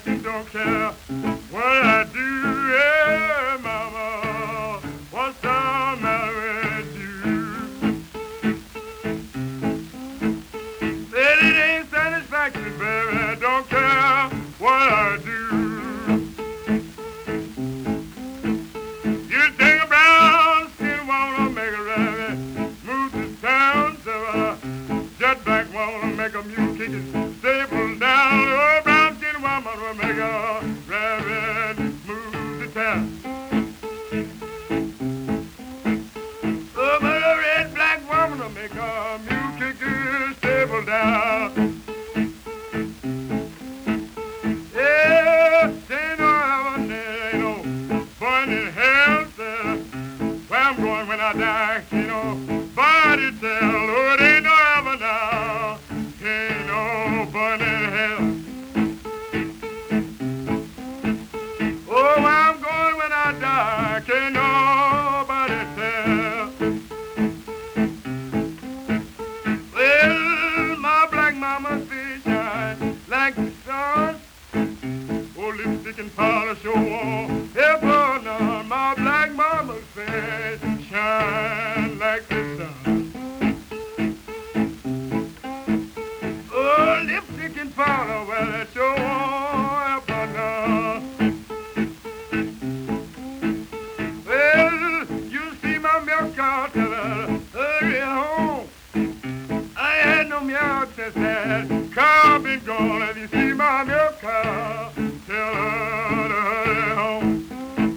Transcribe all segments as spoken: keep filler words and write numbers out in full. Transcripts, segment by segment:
she don't care what I do. Yeah, mama, what's the matter with you? Said it ain't satisfactory, baby. I don't care what I do. You think a brown skin wanna make a rabbit move to town, so a jet black wanna make a mule kick his stable down. Oh, brown skin woman will make a rabbit move to town. Oh, but a red black woman will make a mule kick his stable down. Yeah, ain't no heaven, there ain't no fun in hell. Said, where I'm going when I die, ain't nobody tell. Oh, it ain't no heaven now, ain't no fun in hell. Oh, where I'm going when I die, can't nobody tell. Well, my black mama see shine like the sun. Oh, lipstick and powder show on ever none. My black mama's face shine like the sun. Oh, lipstick and powder, well, that show on ever none. Well, you see my milk cow, tell her, hurry home. I ain't had no milk since that cow been gone. If you see my milk cow, tell her to hurry home.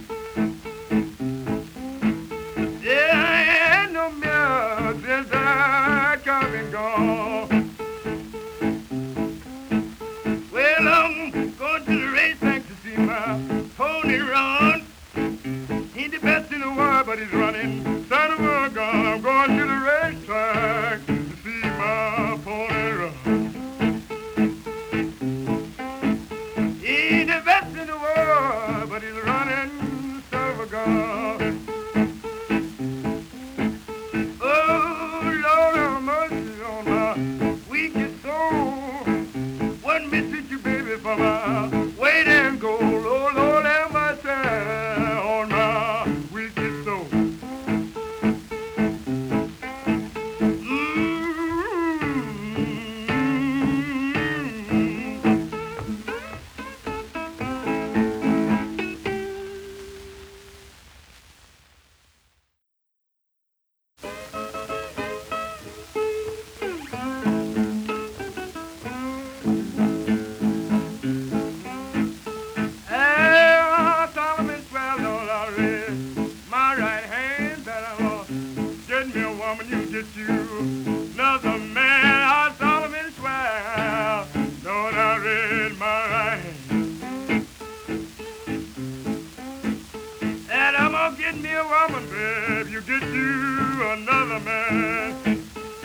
Yeah, I ain't had no milk since that cow been gone. Well, I'm going to the racetrack to see my pony run. He's the best in the world, but he's running son of a gun. I'm going to the racetrack to see my pony run. He's the best in the world, but he's running son of a gun. Oh, Lord have mercy on my weakest soul. One miss you, baby, for my weight and gold. Oh, Lord have mercy on my weakest soul. Hey, Solomon swell, Lord, I raise my right hand that I lost. Get me a woman, you get you another man. Ah, Solomon swell, Lord, I raise my right hand. And I'm gonna get me a woman, babe, you get you another man.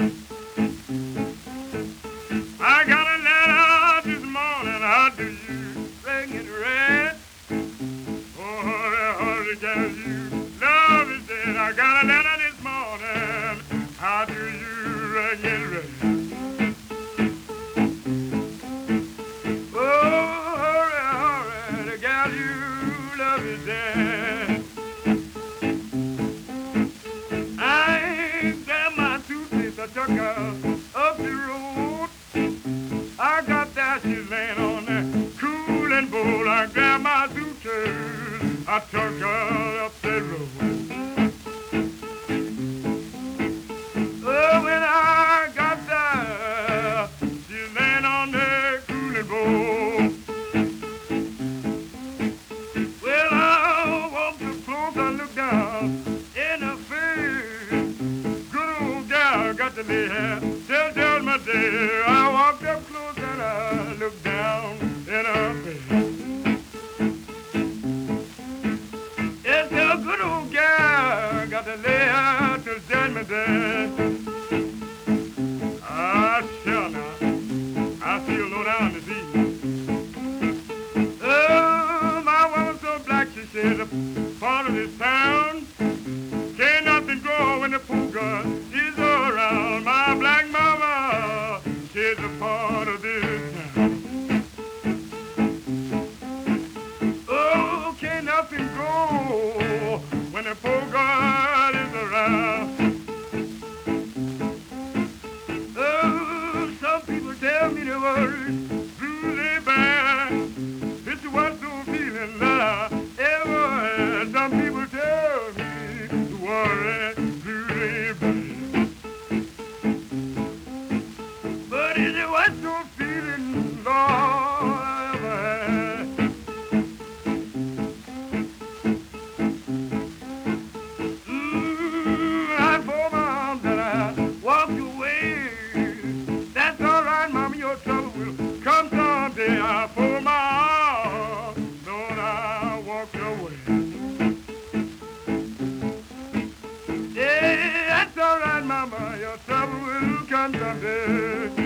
I got a letter this morning, how do you bring it red? Oh, hurry, hurry, girl, you love is dead. I got a letter this morning, how do you bring it red? Oh, hurry, hurry, girl, you love is dead. I grabbed my suitcase, I took her up the road. I got that, she's laying on that cooling bowl. I grabbed my suitcase, I took her up the road. Oh, when I got there, she's laying on that cooling bowl. Well, I walked up close, I looked down in her face. Good old gal got to lay here, tell, tell my day. I walked up close and I looked down in her face. It's a good old gal I'm jumping.